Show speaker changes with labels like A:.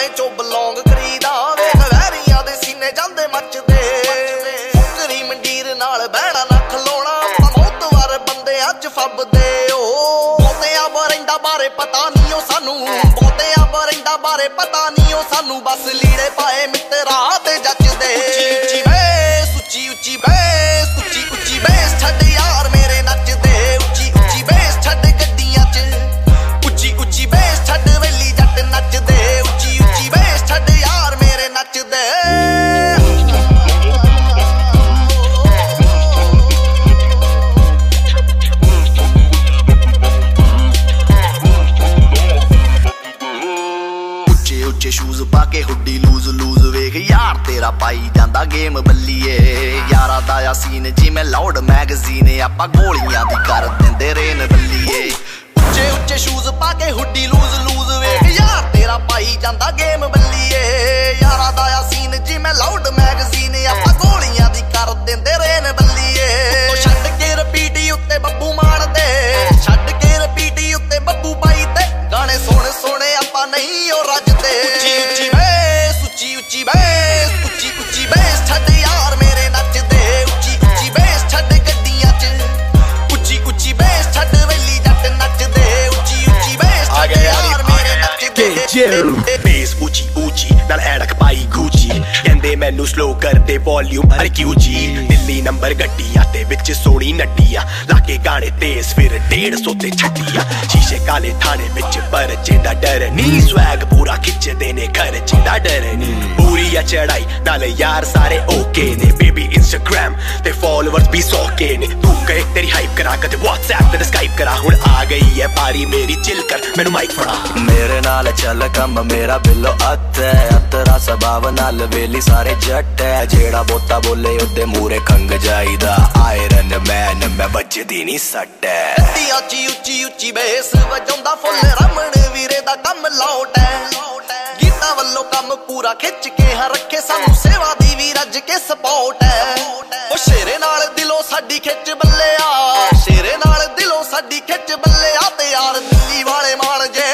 A: ਖਾਣੇ ਚੋਂ ਬਲੌਂਗ ਕਰੀਦਾ ਵੇਖ ਵੈਰੀਆਂ ਦੇ ਸੀਨੇ ਜਾਂਦੇ ਮੱਚਦੇ ਫੁਕਰੀ ਮੰਡੀਰ ਨਾਲ ਬਹਿਣਾ ਨਾ ਖਲੋਣਾ ਬਹੁਤ ਵਾਰ ਬੰਦੇ ਅੱਜ ਫੱਬਦੇ ਓ ਬਹੁਤਿਆਂ ਬਰਿੰਦਾ ਬਾਰੇ ਪਤਾ ਨਹੀਂ ਓ ਸਾਨੂੰ ਬਹੁਤਿਆਂ ਬਰਿੰਦਾ ਬਾਰੇ ਪਤਾ ਨਹੀਂ ਓ ਸਾਨੂੰ ਬਸ ਲੀੜੇ ਪਾਏ ਮਿੱਤਰਾ ਤੇ ਜੱਚਦੇ ਉੱਚੀ ਬੇਸ ਉੱਚੀ ਉੱਚੀ ਬੇਸ ਉੱਚੀ ਉੱਚੀ ਬੇਸ ਛੱਡ ਯਾਰ ਮੇਰੇ ਨੱਚਦੇ ਉੱਚੀ ਉੱਚੀ ਬੇਸ ਛੱਡ ਗੱਡੀਆਂ 'ਚ ਉੱਚੀ ਉੱਚੀ ਬੇਸ ਛੱਡ ਵੇਲੀ ਜੱਟ ਨੱਚਦੇ ਉੱਚੀ ਉੱਚੀ ਬੇਸ ਛੱਡ ਯਾਰ ਮੇਰੇ ਨੱਚਦੇ ਉੱਚੇ ਸ਼ੂਜ਼ ਪਾ ਕੇ ਹੁੱਡੀ ਲੂਜ਼ ਵੇਖ ਯਾਰ ਤੇਰਾ ਪਾਈ ਜਾਂਦਾ ਗੇਮ ਬੱਲੀਏ ਯਾਰਾ ਦਾ ਆ ਸੀਨ ਜਿਵੇਂ ਲਾਊਡ ਮੈਗਜ਼ੀਨ ਆਪਾਂ ਗੋਲੀਆਂ ਦੀ ਕਰ ਦਿੰਦੇ ਰੇਨ ਬੱਲੀਏ ਉੱਚੇ ਉੱਚੇ ਸ਼ੂਜ਼ ਪਾ ਕੇ ਹੁੱਡੀ ਲੂਜ਼ ਵੇਖ ਯਾਰ ਤੇਰਾ ਪਾਈ ਜਾਂਦਾ ਗੇਮ ਬੱਲੀਏ ਯਾਰਾ ਦਾ ਆ ਸੀਨ ਜਿਵੇਂ ਲਾਊਡ ਮੈਗਜ਼ੀਨ ਆਪਾਂ ਗੋਲੀਆਂ ਦੀ ਕਰ ਦਿੰਦੇ ਰੇਨ ਬੱਲੀਏ ਉਹ ਛੱਡ ਕੇ ਰਿਪੀਟ ਉੱਤੇ ਬੱਬੂ ਮਾਰਦੇ ਛੱਡ ਕੇ ਰਿਪੀਟ ਉੱਤੇ ਬੱਬੂ ਬਾਈ ਤੇ ਗਾਣੇ ਸੋਹਣੇ ਆਪਾਂ ਨਹੀਂ ਉਹ ਰੱਜਦੇ ਉੱਚੀ ਬੇਸ ਉੱਚੀ ਉੱਚੀ ਬੇਸ ਉੱਚੀ ਉੱਚੀ ਬੇਸ ਛੱਡ ਯਾਰ ਮੇਰੇ ਨੱਚਦੇ ਉੱਚੀ ਉੱਚੀ ਬੇਸ ਛੱਡ ਗੱਡੀਆਂ 'ਚ ਉੱਚੀ ਉੱਚੀ ਬੇਸ ਛੱਡ ਵੇਲੀ ਜੱਟ ਨੱਚਦੇ ਉੱਚੀ ਉੱਚੀ ਬੇਸ ਛੱਡ ਯਾਰ ਮੇਰੇ ਨੱਚਦੇ
B: ਬੇਸ ਉੱਚੀ ਉੱਚੀ ਨਾਲ ਐੜਕ ਪਾਈ ਗੂਚੀ ਕਹਿੰਦੇ ਮੈਨੂੰ ਸਲੋ ਕਰਦੇ ਵੋਲਿਊਮ ਹਰ ਕਿਊਜੀ ਦਿੱਲੀ ਨੰਬਰ ਗੱਡੀਆਂ ਤੇ ਵਿੱਚ ਸੋਹਣੀ ਨੱਡੀਆਂ ਲਾ ਕੇ ਗਾਣੇ ਤੇਜ਼ ਫਿਰ 150 ਤੇ ਛੱਡੀਆਂ ਸ਼ੀਸ਼ੇ ਕਾਲੇ ਥਾਣੇ ਵਿੱਚ ਪਰਚੇ ਦਾ ਡਰ ਨਹੀਂ ਸਵੈਗ ਪੂਰਾ ਖਿੱਚਦੇ ਨੇ ਖਰਚੇ ਦਾ ਡਰ ਨਹੀਂ ਪੂਰੀ ਆ ਚੜਾਈ ਨਾਲੇ ਯਾਰ ਸਾਰੇ ਓਕੇ ਨੇ ਬੇਬੀ ਇੰਸਟਾਗ੍ਰਾਮ ਤੇ ਫੋਲੋਵਰਸ ਵੀ 100 ਕੇ ਨੇ ਤੂੰ ਕਹੇ ਤੇਰੀ ਹਾਈਪ ਕਰਾ ਕਦੇ WhatsApp ਤੇ ਸਕਾਈਪ ਕਰਾ ਹੁਣ ਆ ਗਈ ਹੈ ਪਾਰੀ ਮੇਰੀ ਚਿਲ ਕਰ ਮੈਨੂੰ ਮਾਈਕ ਫੜਾ
A: ਮੇਰੇ ਨਾਲ ਚੱਲ ਕੰਮ ਮੇਰਾ ਬਿੱਲੋ ਅਤਰਾ ਸਬਾਵ ਨਾਲ ਵੇਲੀ ਸਾਰੇ ਜੱਟ ਹੈ ਜਿਹੜਾ ਬੋਤਾ ਬੋਲੇ ਉਹਦੇ ਮੂਰੇ ਖੰਗ ਜਾਈਦਾ ਆਇਰਨ ਮੈਨ ਮੈਂ ਵੱਜਦੀ ਨਹੀਂ ਸੱਟ ਉੱਚੀ ਉੱਚੀ ਉੱਚੀ ਬੇਸ ਵਜਾਉਂਦਾ ਫੁੱਲ ਰਮਣ ਵੀਰੇ ਦਾ ਕੰਮ ਲੋਟ ਹੈ ਗੀਤਾਂ ਵੱਲੋਂ ਕੰਮ ਪੂਰਾ ਖਿੱਚ ਕੇ ਰੱਖੇ ਸਾਨੂੰ ਸੇਵਾ ਦੀ ਵੀ ਰੱਜ ਕੇ ਸਪੋਰਟ ਹੈ ਉਹ ਸ਼ੇਰੇ ਨਾਲ ਦਿਲੋਂ ਸਾਡੀ ਖਿੱਚ ਬੱਲਿਆ ਸ਼ੇਰੇ ਨਾਲ ਦਿਲੋਂ ਸਾਡੀ ਖਿੱਚ ਬੱਲਿਆ ਤੇ ਯਾਰ ਦਿੱਲੀ ਵਾਲੇ ਮਾਣ ਜੇ